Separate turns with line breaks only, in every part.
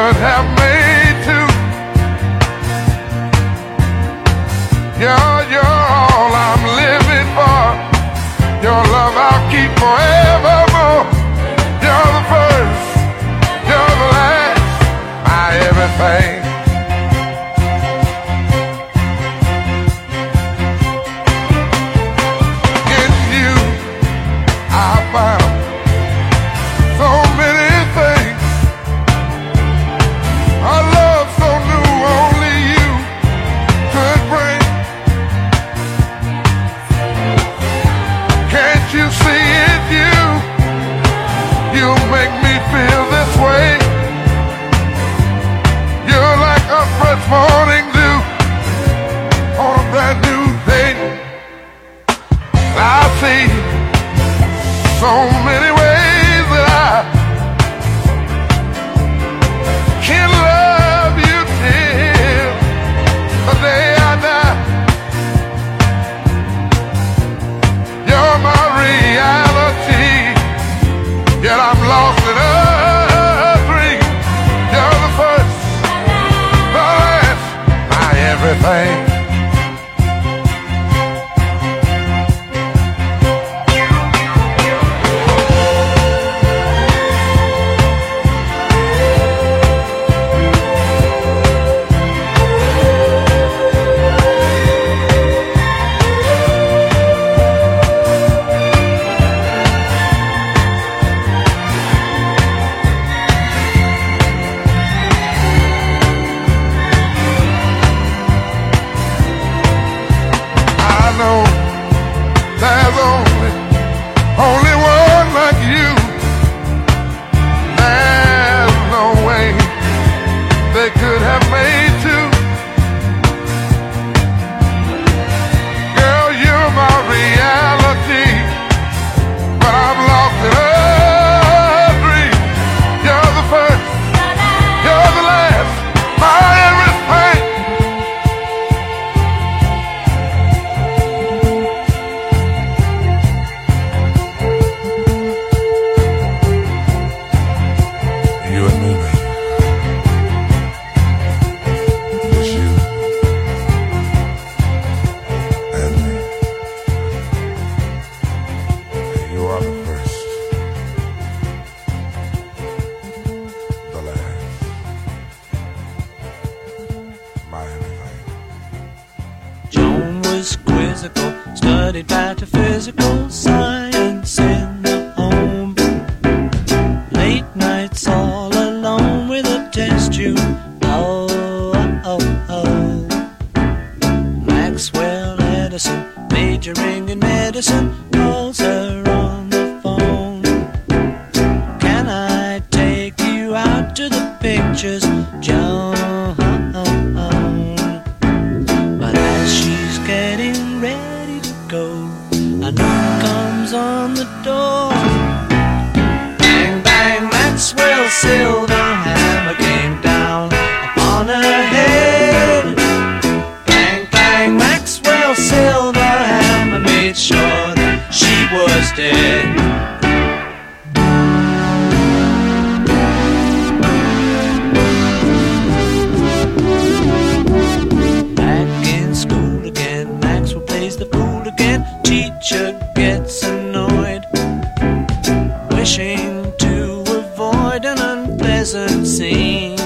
could have made two. You're all I'm living for. Your love I'll keep forevermore. You're the first, you're the last, my everything. In you I found so many things. A love so new only you could bring. Can't you see it, you make me feel this way. You're like a fresh morning dew on a brand new day. I see so many ways that I can love you till the day I die. You're my reality, yet I'm lost in a dream. You're the first, the last, my everything. There's only one like you. There's no way they could have made two. Girl, you're my reality, but I'm lost in a dream. You're the first, you're the last, my everything.
Studied metaphysical science in the home. Late nights all alone with a test tube. Oh, oh, oh. Maxwell Edison, majoring in medicine, calls her on the phone. Can I take you out to the pictures, Joan? But as she's getting ready to go, a knock comes on the door. Bang, bang, Maxwell's silver hammer came down upon her head. Bang, bang, Maxwell's silver hammer made sure that she was dead. Teacher gets annoyed, wishing to avoid an unpleasant scene.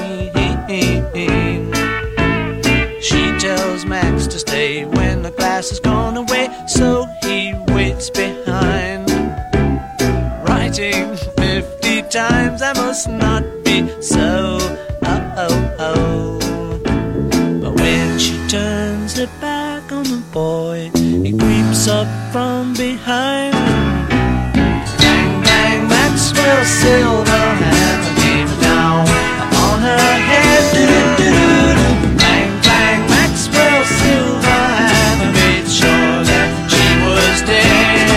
She tells Max to stay when the class has gone away, so he waits behind, writing 50 times, I must not be so. Oh, oh, oh. But when she turns her back on the boy, he creeps up from behind. Bang, bang, Maxwell's silver hammer came down upon her head. Do-do-do-do-do. Bang, bang, Maxwell's silver hammer made sure that she was dead.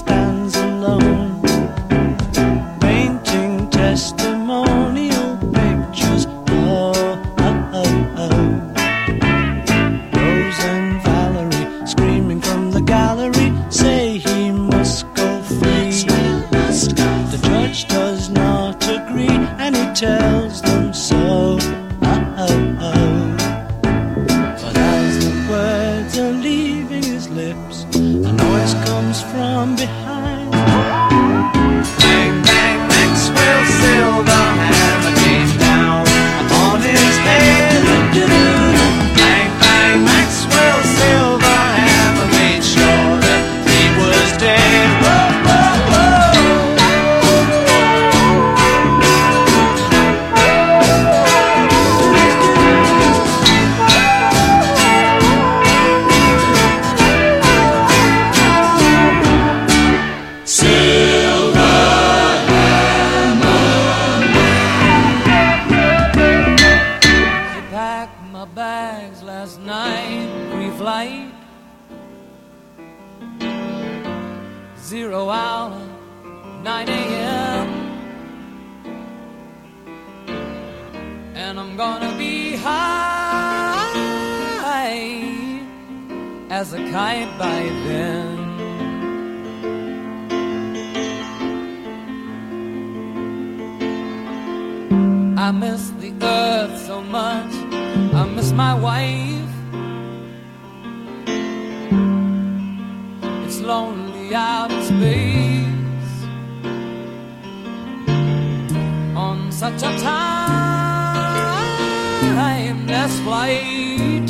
stands alone, painting testimonial pictures. Oh, oh, oh, oh. Rose and Valerie screaming from the gallery say he must go free. The judge does not agree and he tells them so. Oh, oh, oh. But as the words are leaving his lips, a noise comes from behind. Bang, bang, Maxwell Silverhammer came down upon his head. Bang, bang, Maxwell Silverhammer made sure that he was dead. Whoa, whoa, whoa. Last night, pre-flight, 0 hour, 9 a.m. And I'm gonna be high as a kite by then. I miss the earth so much, I miss my wife. It's lonely out in space on such a timeless flight.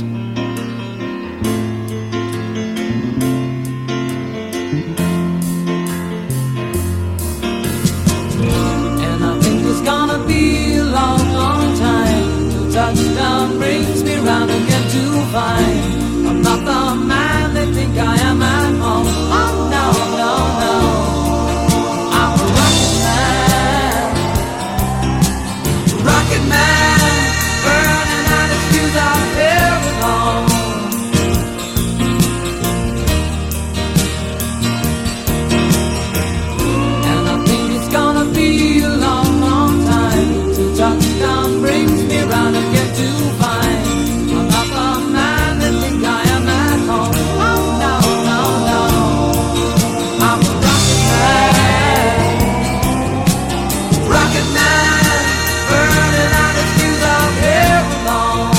And I think it's gonna be a long, long time till touchdown brings me round again to find I'm not the man they think I am at home. Oh no, no, no, I'm a rocket man, burning out his fuse out here alone. And I think it's gonna be a long, long time till touchdown brings me round again to find I'm not the man that think I am at home. Oh no, no, no, I'm a rocket man, burning out his fuse out here alone.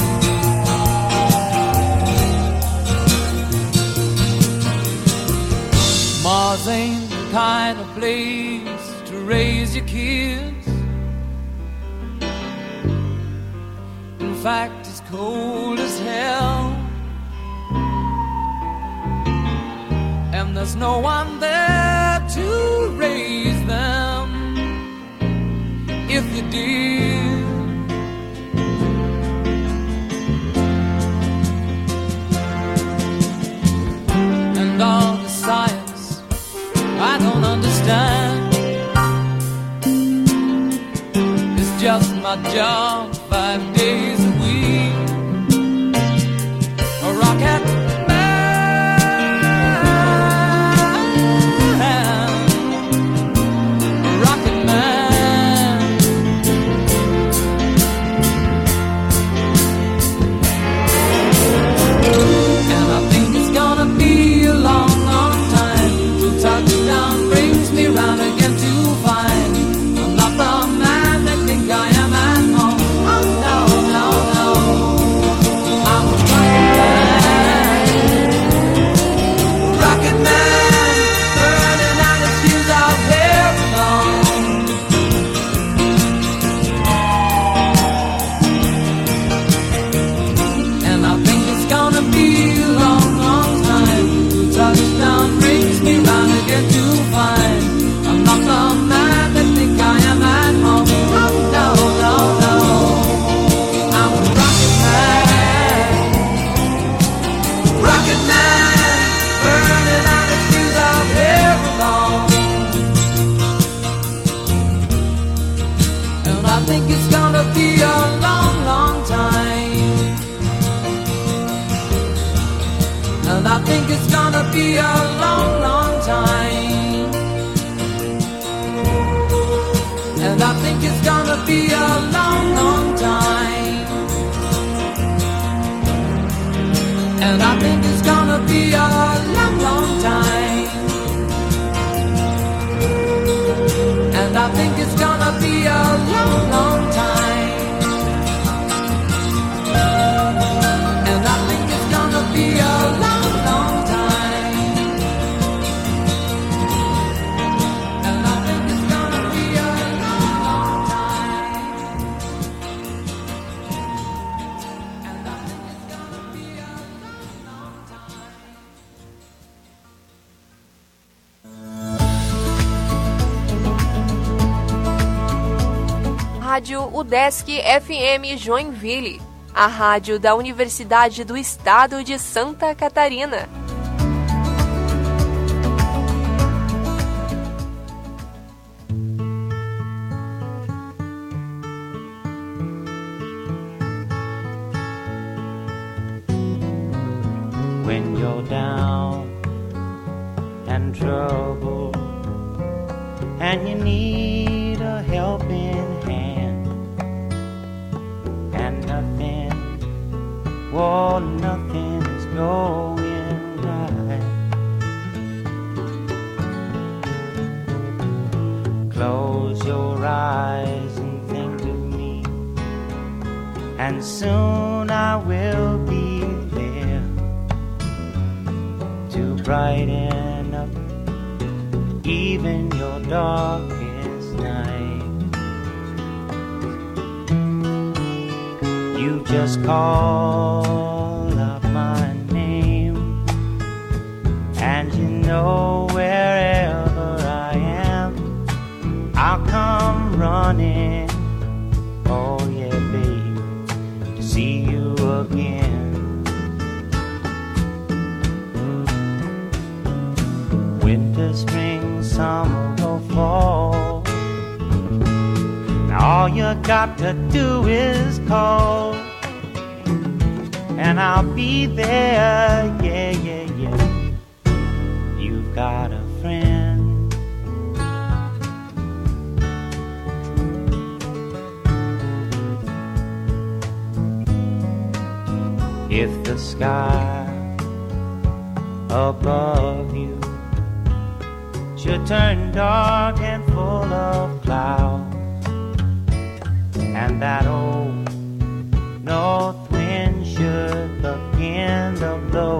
Mars ain't the kind of place to raise your kids. In fact, it's cold as hell, and there's no one there to raise them if you did. And all the science I don't understand, it's just my job 5 days a week. A rocket man, a rocket man. And I think it's gonna be a long, long time till touchdown brings me round again to find I'm not the man they think I am at home. Oh no, no, no, I'm a rocket man, burning out his fuse out here alone. And I think it's gonna be a long, long time till touchdown brings me round again to find I'm not the man that think I am at home. Oh no, no, no, I'm a rocket man, burning out his fuse out here alone. And I think it's gonna be a long, long time. And I think it's gonna be a long, long time.
be a long, long time. And I think it's gonna be a long, long time. And I think it's gonna be a long, long time. And I think it's gonna be a long, long time. And I think it's gonna be a long, long time.
Rádio UDESC FM Joinville, a rádio da Universidade do Estado de Santa Catarina.
When you're down and trouble and you need a helping hand and nothing, well, nothing is going right. Close your eyes and think of me, and soon I will be there to brighten up even your darkest night. You just call out my name, and you know wherever I am, I'll come running. Oh yeah, babe, to see you again. Winter, spring, summer or fall, now all you got to do is call, and I'll be there, yeah, yeah, yeah. You've got a friend. If the sky above you should turn dark and full of clouds, and that old north wind should begin to blow,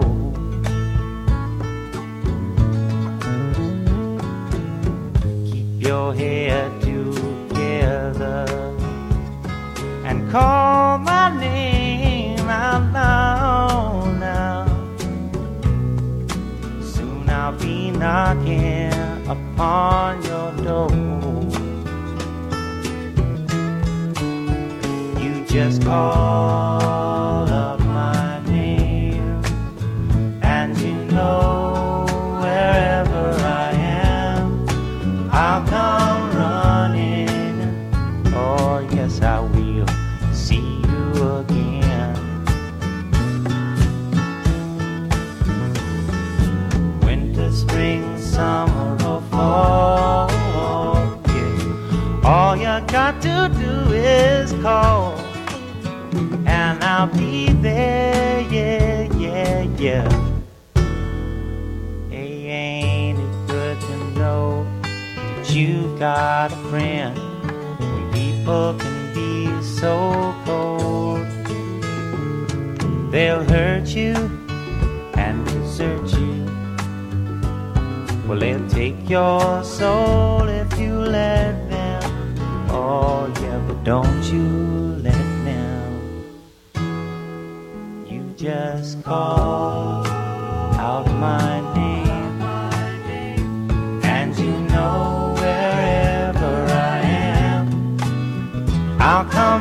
keep your head together and call my name out loud now. Soon I'll be knocking upon your door. You just call up my name, and you know wherever I am, I'll come running. Oh yes, I will see you again. Winter, spring, summer or fall, yeah. All you got to do is call, and I'll be there, yeah, yeah, yeah. Hey, ain't it good to know that you've got a friend when people can be so cold? They'll hurt you and desert you. Well, they'll take your soul if you let them. Oh yeah, but don't you let them. You just call out my name, and you know wherever I am, I'll come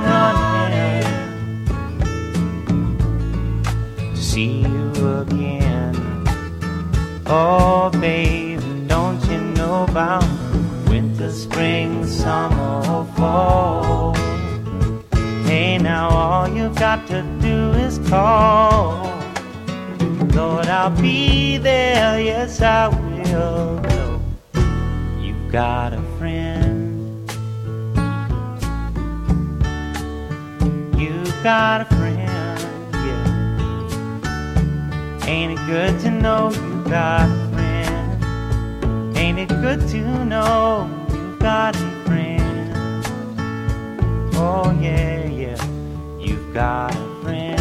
running to see you again. Oh babe, don't you know about winter, spring, summer or fall? Hey, now all you've got to do is call. Lord, I'll be there, yes I will. You've got a friend. You've got a friend, yeah. Ain't it good to know you got a friend? Ain't it good to know you got a friend? Oh yeah, yeah, you've got a friend.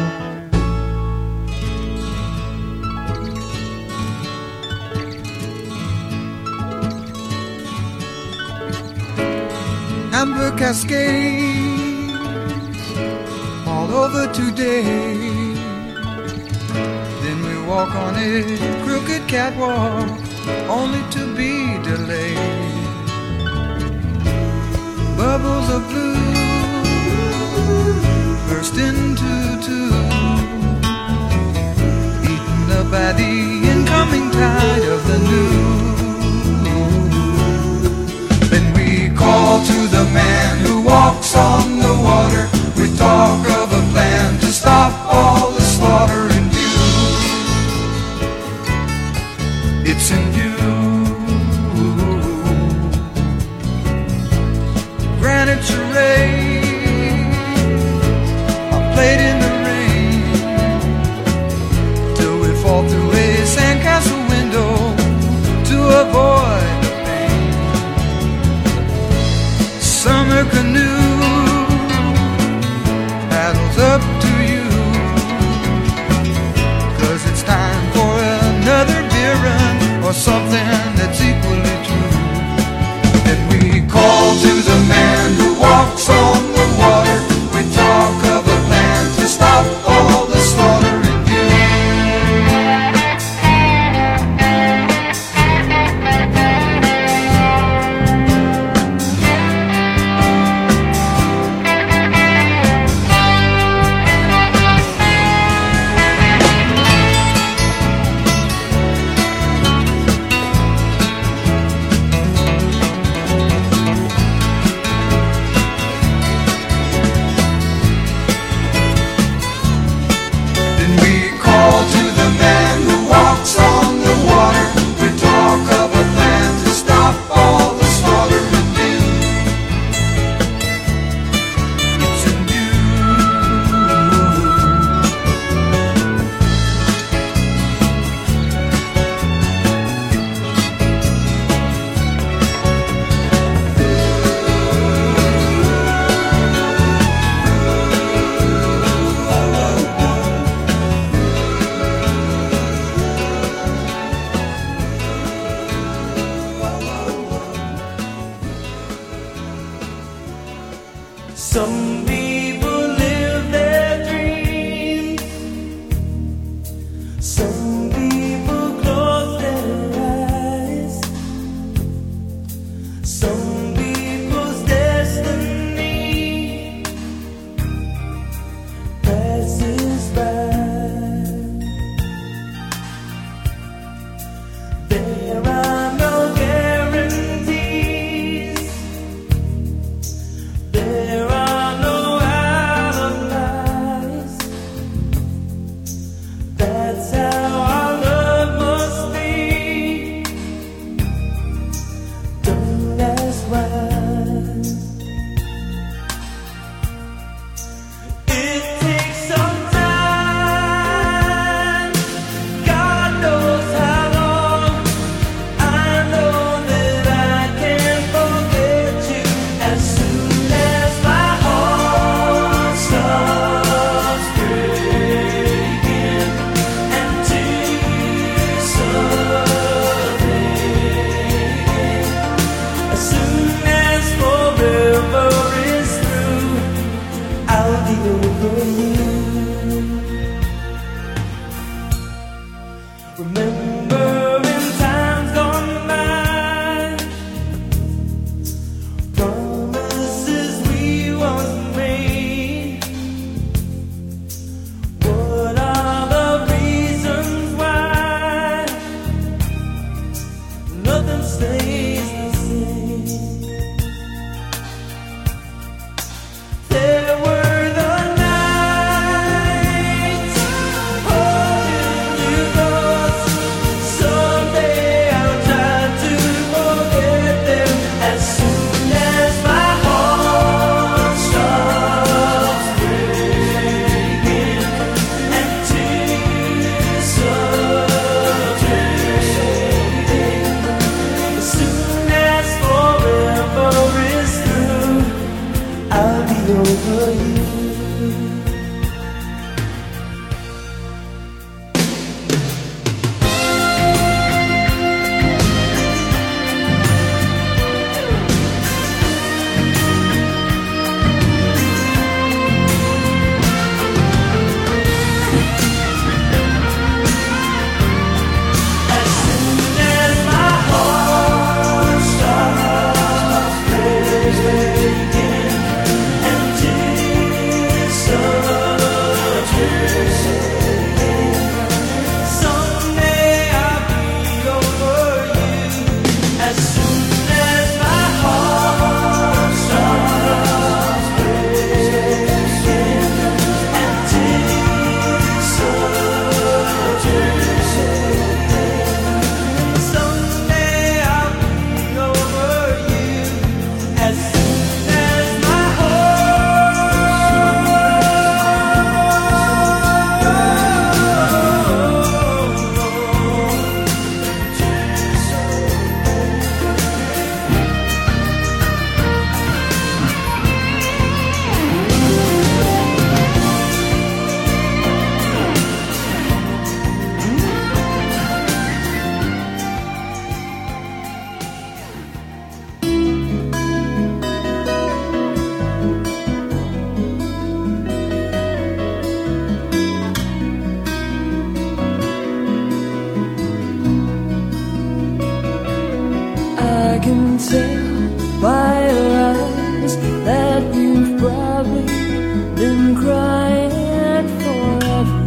Amber cascades all over today. Then we walk on a crooked catwalk, only to be delayed. Bubbles of blue burst into two, eaten up by the incoming tide of the new. Call to the man who walks on the water. We talk of a plan to stop all the slaughter in view. It's in view. Granite charades are played in the rain till we fall through a sandcastle window to avoid summer canoe paddles up to you, 'cause it's time for another beer run or something that's equally true. Then we call to the man who walks on the water. We talk of a plan to stop all the slaughter in view.
Some people live their dreams. Some people close their eyes. Some people's destiny passes by. There are no guarantees. There are no can tell by your eyes that you've probably been crying forever.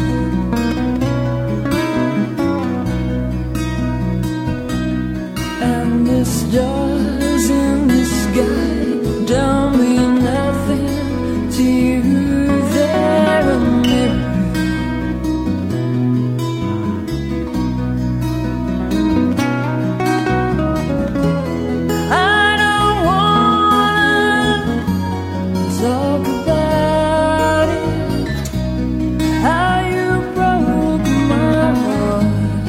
And the stars in the sky don't mean nothing to you. They're a mirror. I don't wanna talk about it, how you broke my heart.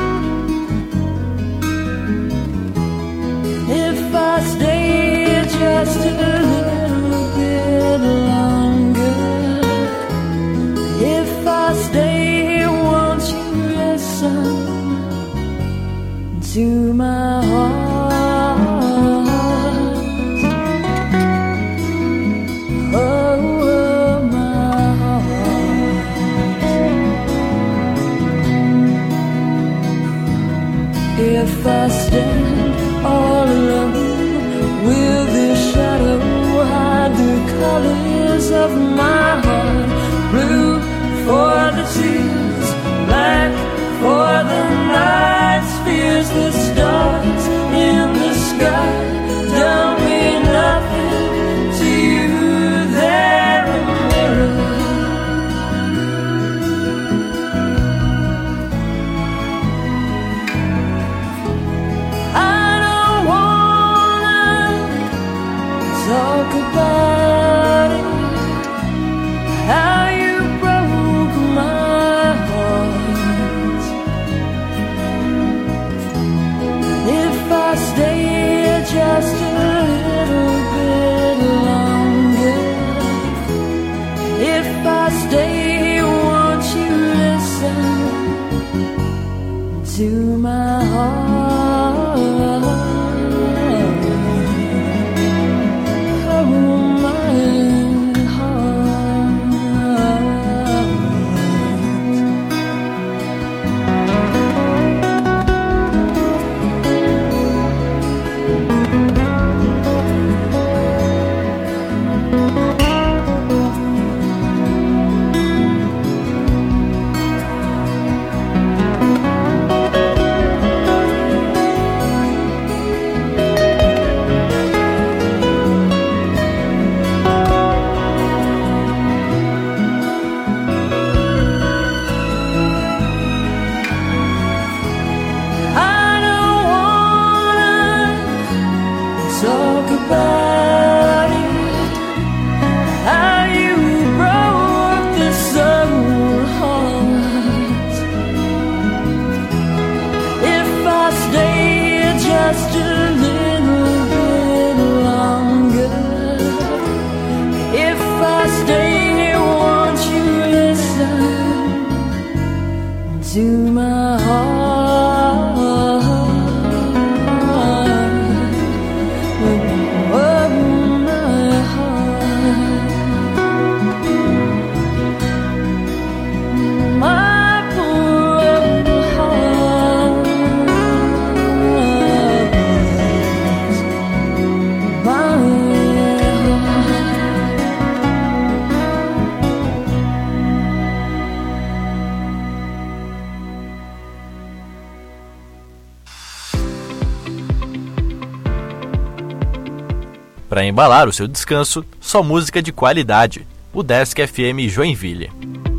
If I stay just a little bit longer, if I stay, won't you listen to my heart? Oh, my heart. If I stand all alone, will this shadow hide the colors of my heart? Blue for the tears, black for the night's fears. The stars in the sky don't mean nothing to you. They're a mirror. I don't wanna talk about it, how you broke my heart. If I stay just a little bit longer, if I stay, won't you listen to my heart? Oh, my heart. I don't wanna talk about it, how you broke this old heart. If I stay just a little bit longer, if I stay, won't you listen to my heart? Oh, my heart. My poor heart. My heart.
Para embalar o seu descanso, só música de qualidade. O Desk FM Joinville.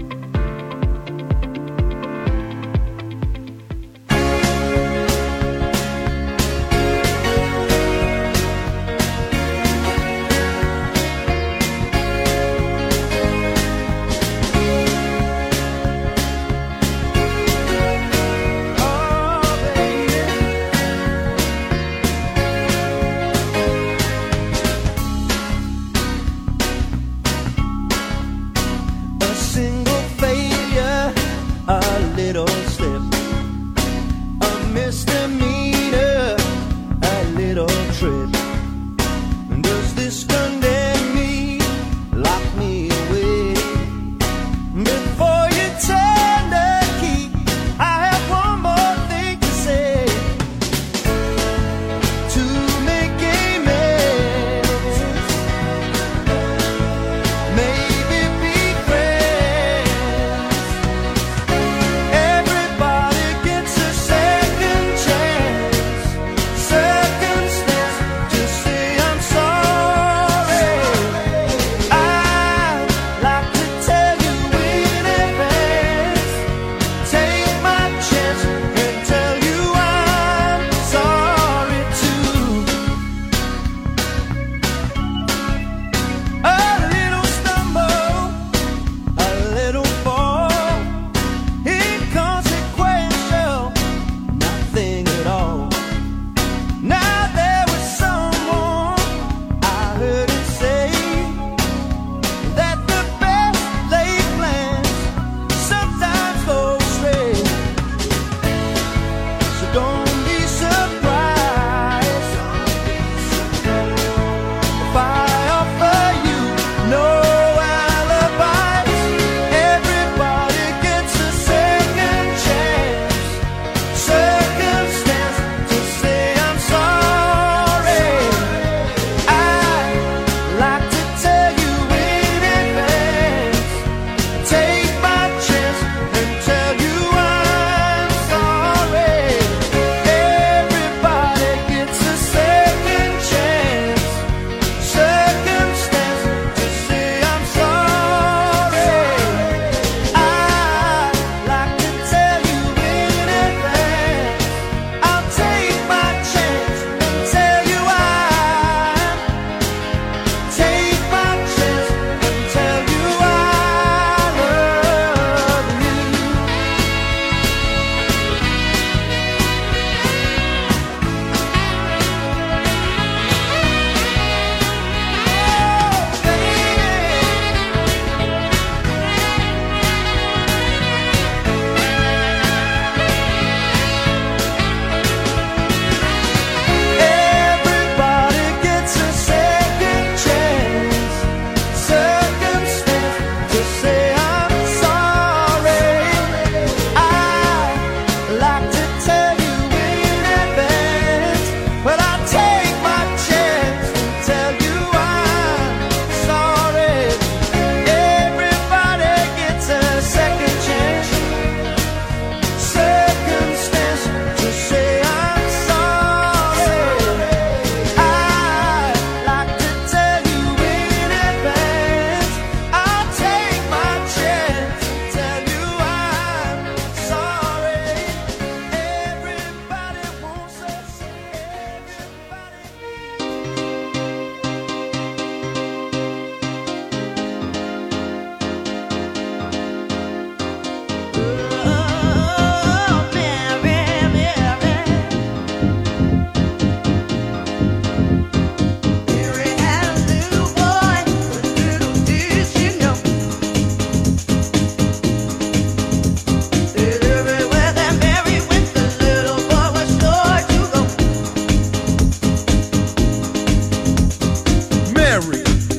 A single failure, a little slip, a misdemeanor, a little trip. Does this condemn me, lock me away? Before you turn the key, I have one more thing to say. To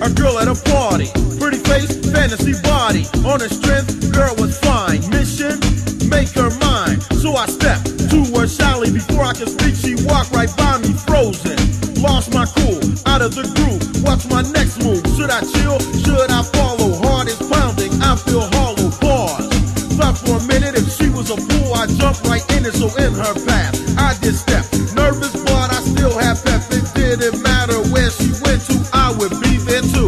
a girl at a party. Pretty face, fantasy body. On her strength, girl was fine. Mission, make her mine. So I stepped to her shyly. Before I could speak, she walked right by me, frozen. Lost my cool, out of the groove. What's my next move? Should I chill? Should I follow? Heart is pounding, I feel hollow. Pause. Thought for a minute, if she was a fool, I jumped right in it. So in her path, I did step. Nervous, but I still have pep. It didn't matter where she went to, I would be there too.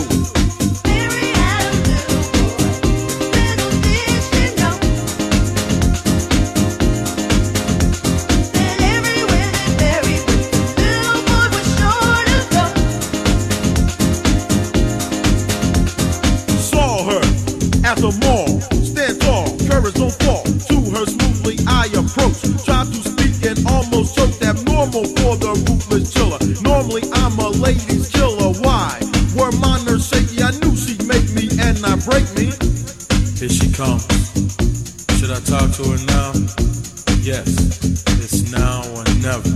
At the mall, stand tall, courage don't fall. To her smoothly I approach, tried to speak and almost choked. Abnormal for the ruthless chiller. Normally I'm a ladies killer. Why? Were my nerves shaky? I knew she'd make me and not break me.
Here she comes. Should I talk to her now? Yes, it's now or never.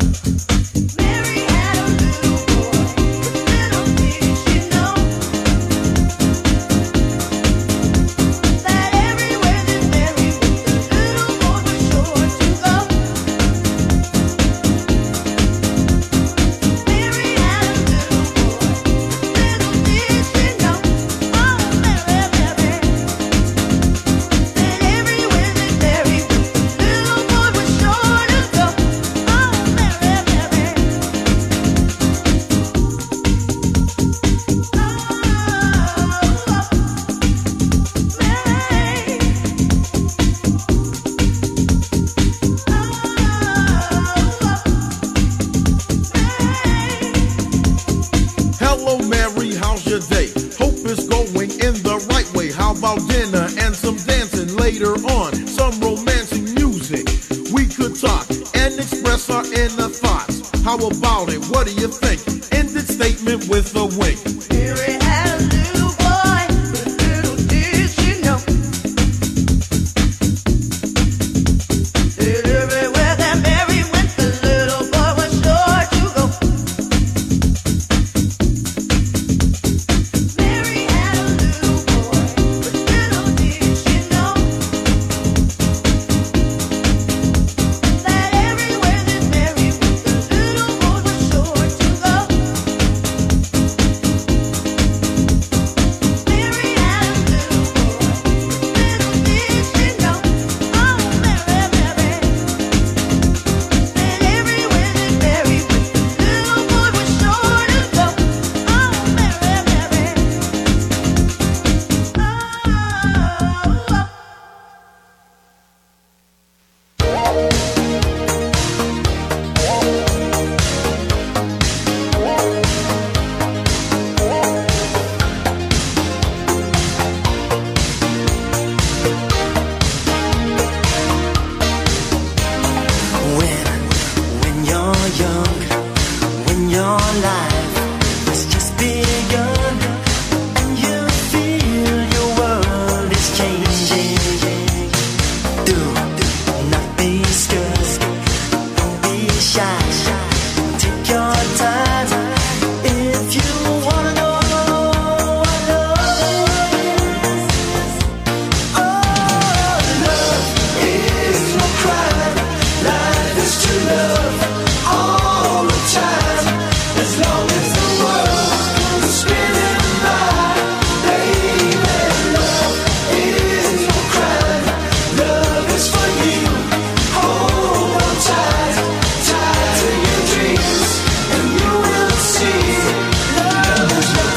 How about it? What do you think? Ended statement with a wink.
Mary had a little boy, but little did she know that everywhere that Mary went, the little boy was sure to go. Mary had a little boy, but little did she know that everywhere that Mary went, the little boy was sure to go. Mary had a little boy, little did she know, oh Mary, Mary, that everywhere that Mary went, the little boy was sure to go. Oh Mary, Mary,
When you're young, when your life has just begun, and you feel your world is changing, do not be scared, don't be shy, take your time. If you wanna know what love is, oh, love is no crime. Life is to love all the time, as long as the world is spinning by. Baby, love is no crime. Love is for you. Hold on tight, tight to your dreams, and you will see love is no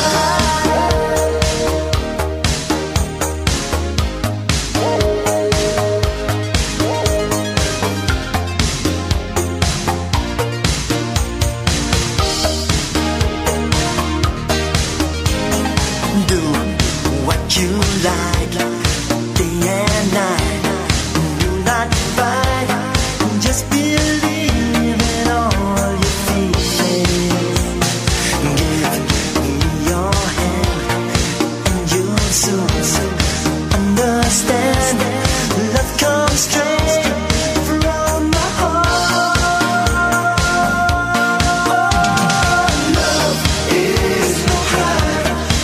do what you like, day and night. Do not fight, just believe in all your feelings. Give me your hand, and you'll soon understand. Love comes straight from my heart. Love is no crime.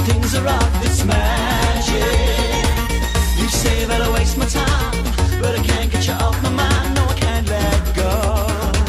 things are off, it's magic. You say that I waste my time, but I can't get you off my mind. No, I can't let go,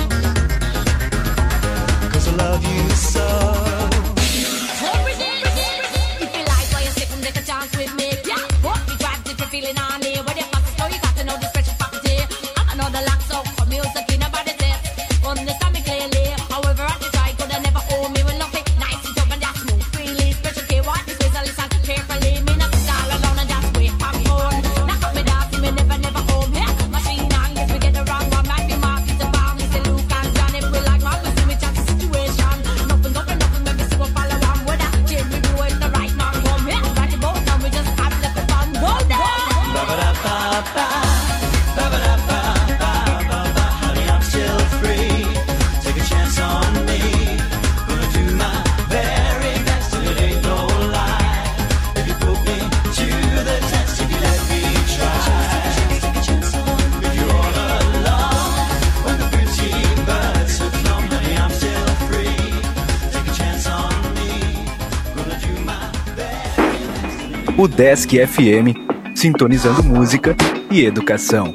'cause I love you so.
Every day, if you like, why you stick and take a chance with me? Yeah, what you grab if you're feeling on me. When you pass the store, you got to know the special property. I know the lock, so come music in about it. Understand me clearly. However, I try, could I never hold me with love it. Nice and tough and that's smooth, freely. Special care, what this is, I listen carefully. Me not sit all alone and just wait for phone. Now cut me down, see me never home. Yeah, machine on, yes, we get the wrong one. Might be market the bomb, me say Luke and John. If we like man, we see me chat the situation. Nothing, maybe see what follow on. With that change, we do it the right man come. Yeah, got the boat down, we just have left the fun. Go down.
Ba-ba-da-ba-ba, ba-ba-da-ba-ba-ba-ba. Honey, I'm still free. Take a chance on me. Gonna do my very best, and it ain't no lie. If you put me to the test, if you let me try. Take a chance on me. If you're all alone, when the pretty birds have flown, honey, I'm still free. Take a chance on me. Gonna do my very best.
O Desk FM, sintonizando música e educação.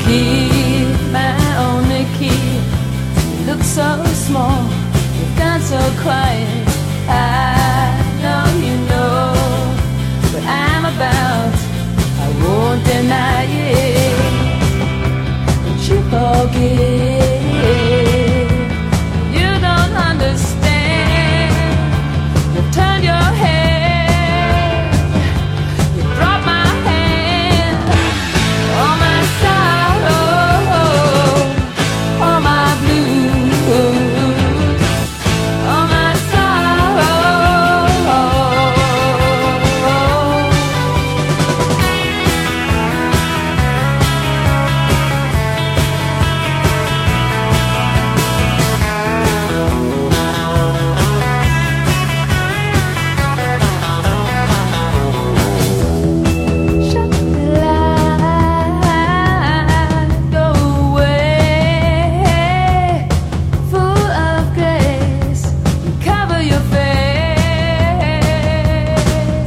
key, my only key. You look so small, you've gone so quiet. I know you know what I'm about. I won't deny it. But you forget. You don't understand. You turn your head. You drop my hand. All my sorrow, all my blues, all my sorrow. Shut the light, go away. Full of grace, cover your face.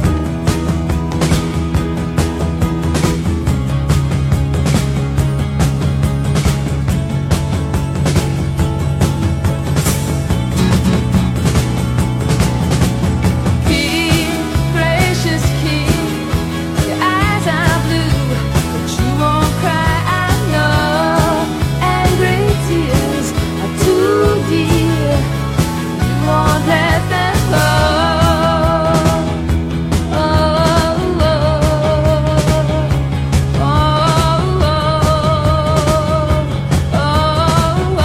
Keep, gracious keep, your eyes are blue, but you won't cry, I know. Angry tears are too dear, you won't let them flow. Oh, oh, oh, oh, oh,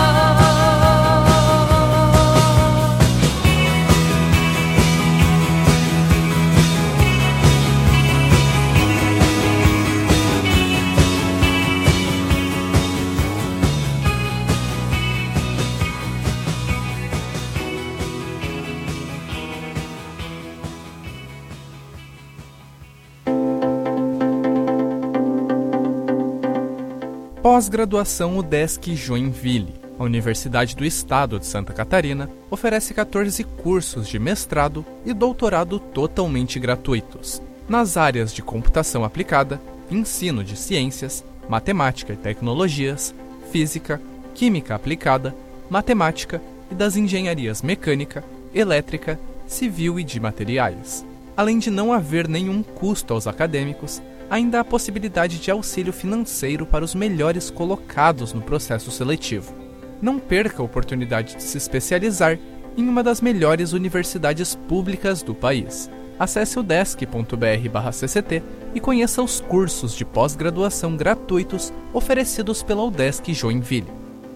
Pós-graduação UDESC Joinville. A Universidade do Estado de Santa Catarina oferece 14 cursos de mestrado e doutorado totalmente gratuitos, nas áreas de computação aplicada, ensino de ciências, matemática e tecnologias, física, química aplicada, matemática e das engenharias mecânica, elétrica, civil e de materiais. Além de não haver nenhum custo aos acadêmicos, ainda há a possibilidade de auxílio financeiro para os melhores colocados no processo seletivo. Não perca a oportunidade de se especializar em uma das melhores universidades públicas do país. Acesse udesc.br/cct e conheça os cursos de pós-graduação gratuitos oferecidos pela UDESC Joinville.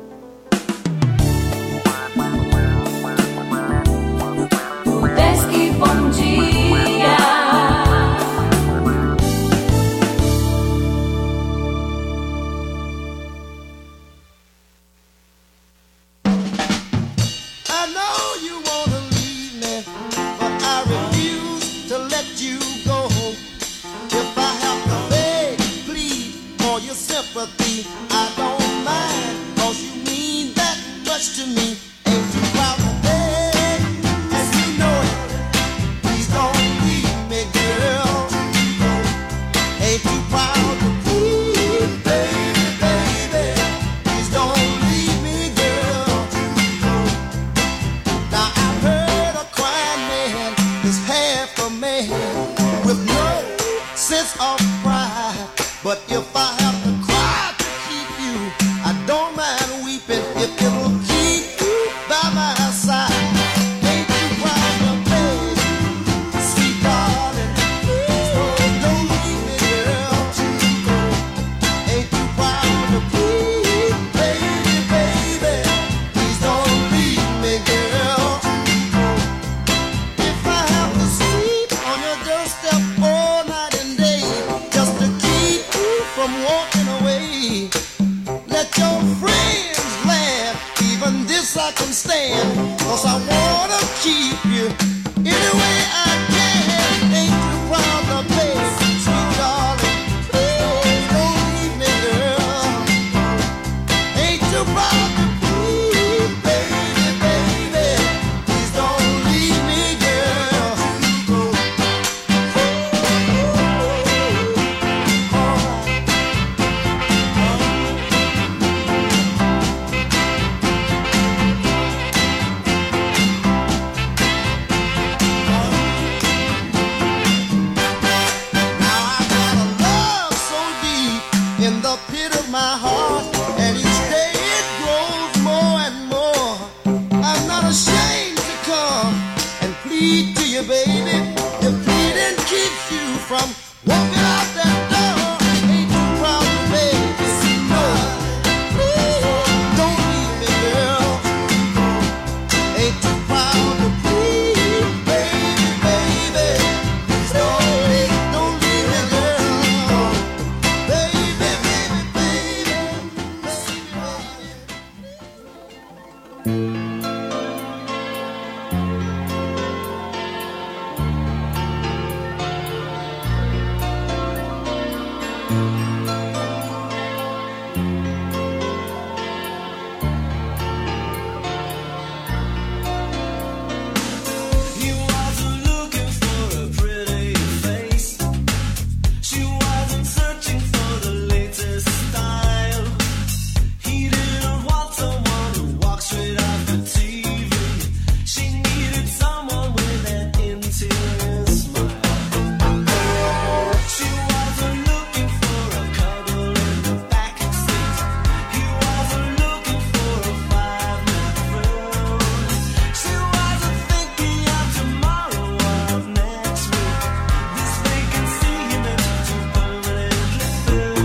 UDESC, bom dia.
I know you wanna leave me, but I refuse to let you go. If I have to beg, plead for your sympathy, I don't mind, 'cause you mean that much to me. Ain't you proud to beg, and you know it. Please don't leave me, girl. Ain't you proud to plead, baby, baby? Please don't leave me, girl. Now I've heard a crying man is half a man with no sense of pride. But if I have to cry to keep you, I don't mind weeping if it'll keep you by my side. Ain't you proud of me, sweet darling? Please don't leave me, girl. Ain't you proud of me, baby, baby? Please don't leave me, girl. If I have to sleep on your doorstep all night and day, just to keep you from walking away, let your friends laugh, even this I can stand, 'cause I wanna keep you any way I can. Ain't you proud of me, sweet darling? Please don't leave me, girl. Ain't you proud of me, baby, baby? Please don't leave me, girl.
in the pit of my heart, and each day it grows more and more. I'm not ashamed to come and plead to you, baby. If pleading keeps you from walking out that door, ain't you proud to baby? No, don't leave me, girl. Ain't you proud to please, baby, baby? Don't leave me, girl. Baby, baby, baby,
He wasn't looking for a pretty face. She wasn't searching for the latest style. He didn't want someone who walked straight off the TV. She needed someone with an interior smile. She wasn't looking for a cuddle in the back seat. He wasn't looking for a 5-minute thrill. She wasn't thinking of tomorrow or of next week. This vacancy he meant to permanently fill.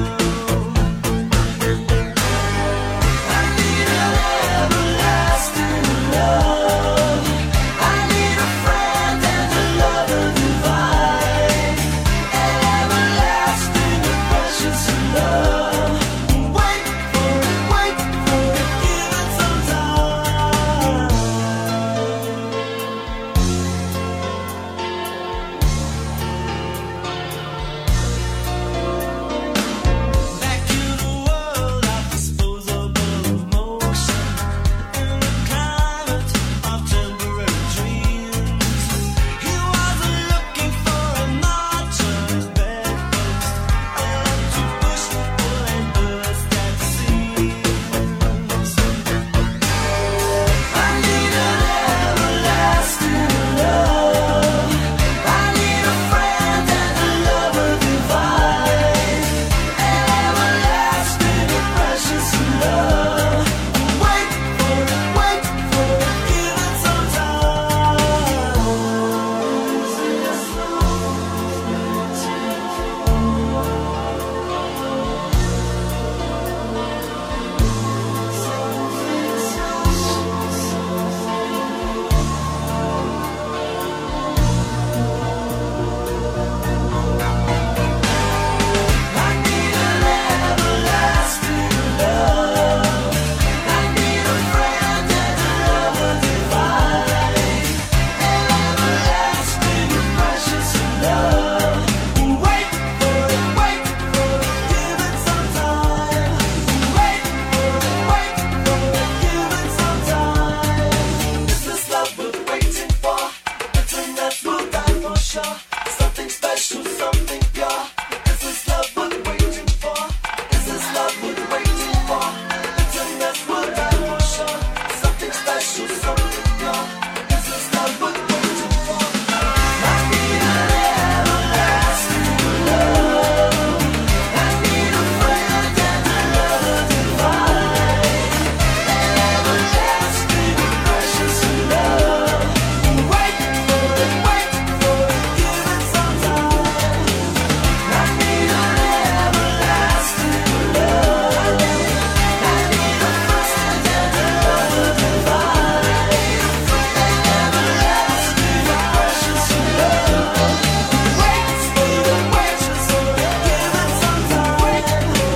I need an everlasting love. I need a friend and a lover divine. An everlasting and precious love. Wait for it, give it some time. Back in the world of disposable emotion, in the climate of temporary dreams, he wasn't looking for a notch-on bedpost, an empty bush full and birds that seems. I need an everlasting love. I need a friend and a lover divine. An everlasting and precious love. Wait for it, give it some time. I need an everlasting love. I need a friend and a lover divine. An everlasting and precious love. Wait for it, give it some time. Wait for it, give it some time. Is this love we're waiting for? Bitterness will die for sure. Something special, something pure. Is this love we're waiting for? Is this love we're waiting for? Bitterness will die for sure. Something special, something pure. Is this love we're waiting for? I need an everlasting love. I need a friend and a lover divine. An everlasting and precious love. Wait for it, give it some time. I need an everlasting love. I need a friend and a lover divine. An everlasting and precious love. Wait for it, give it some time.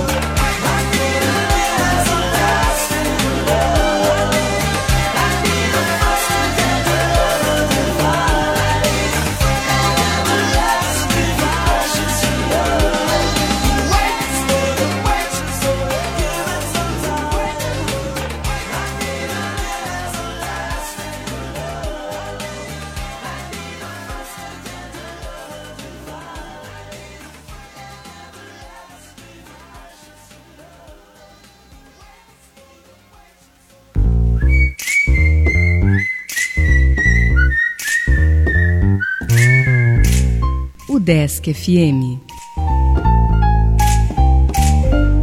I need an everlasting love. I need a friend and a lover divine. An everlasting and precious love. Wait for it, give it some time. I need an everlasting
O Desk FM.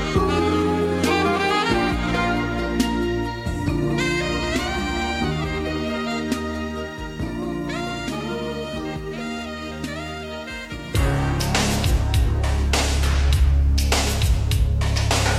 Thank